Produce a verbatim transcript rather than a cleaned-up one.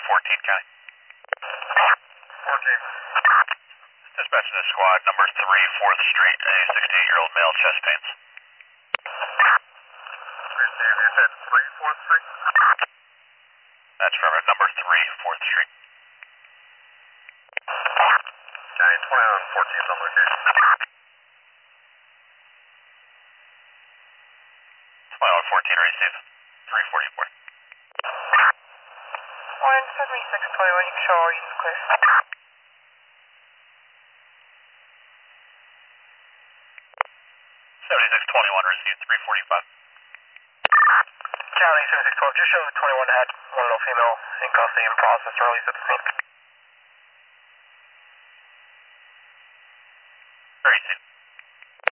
fourteen County. fourteen. Dispatching to squad number three, fourth Street, a sixty-eight-year-old male, chest pains. Steve, you said three, fourth Street? That's from number three, fourth Street. County twenty-one fourteen is on location. twenty-one fourteen, receive. three forty-four. one seventy-six twenty-one, you can show all units clear. seventy-six twenty-one, received. three forty-five. County seventy-six twelve, just show the twenty-one had one little female in custody and process release at the scene. Received.